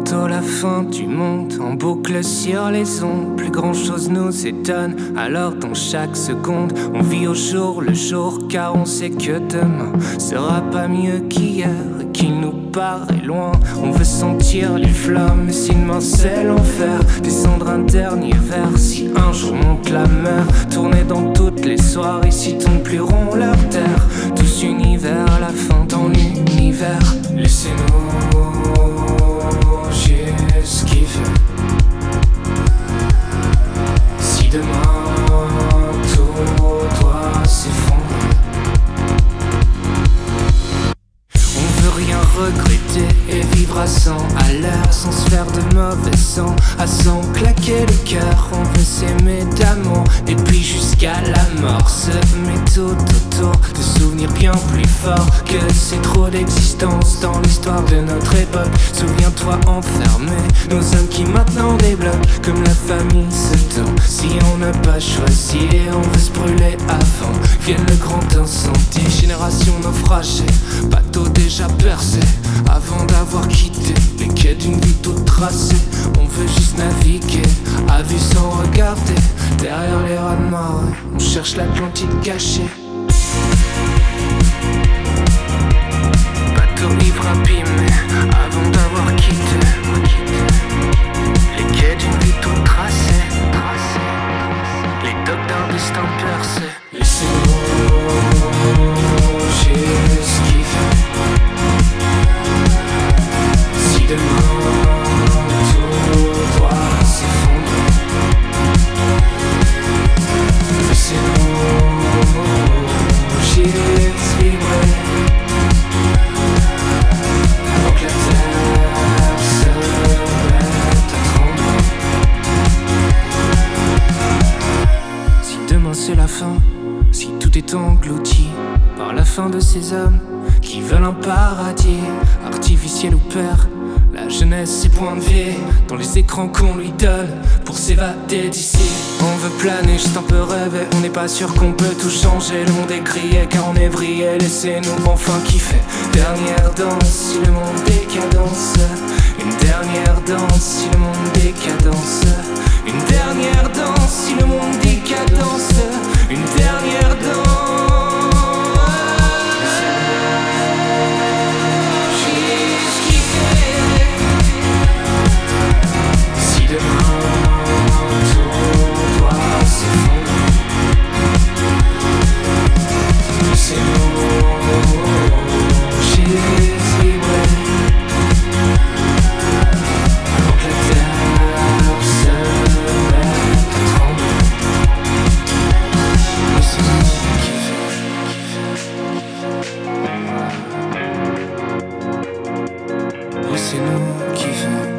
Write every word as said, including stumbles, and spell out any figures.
bientôt la fin du monde, en boucle sur les ondes. Plus grand chose nous étonne, alors dans chaque seconde on vit au jour le jour, car on sait que demain sera pas mieux qu'hier, qu'il nous paraît loin. On veut sentir les flammes, si demain c'est l'enfer, descendre un dernier verre si un jour monte la mer, tourner dans toutes les soirées si tombent plus rond leur terre. Tous univers à la fin dans l'univers. Laissez-nous juste kiffer. Si demain tout doit s'effondrer, on veut rien regretter et vivre à cent à l'heure, sans se faire de mauvais sang, à s'en claquer le cœur. On veut s'aimer d'amour et puis jusqu'à la mort se met tout autour de souvenirs bien plus forts que c'est trop d'existence dans l'histoire de notre époque. Souviens-toi enfermé, nos âmes qui maintenant débloquent comme la famille se tend. Si on n'a pas choisi, on veut se brûler avant vienne le grand incendie. Génération naufragée, bateau déjà percé avant d'avoir quitté les quais d'une vie toute tracée. On veut juste naviguer à vue sans regarder derrière les rats de marée. On cherche l'Atlantide cachée. Bateau ivre abîmé avant d'avoir quitté les quais d'une vie toute tracée. Les docks d'un destin percé. Laissez-nous juste kiffer. Si demain tout doit s'effondrer, laissez-nous juste vibrer avant que la terre se mette à trembler. Si demain c'est la fin, si tout est englouti par la fin de ces hommes qui veulent un paradis artificiel ou père, la jeunesse c'est point de vie dans les écrans qu'on lui donne pour s'évader d'ici. On veut planer, juste un peu rêver, on n'est pas sûr qu'on peut tout changer. Le monde est grillé car on est vrillé, laissez-nous enfin kiffer. Dernière danse si le monde décadence, une dernière danse si le monde décadence, une dernière danse si le monde décadence, une dernière danse. Laissez-nous kiffer.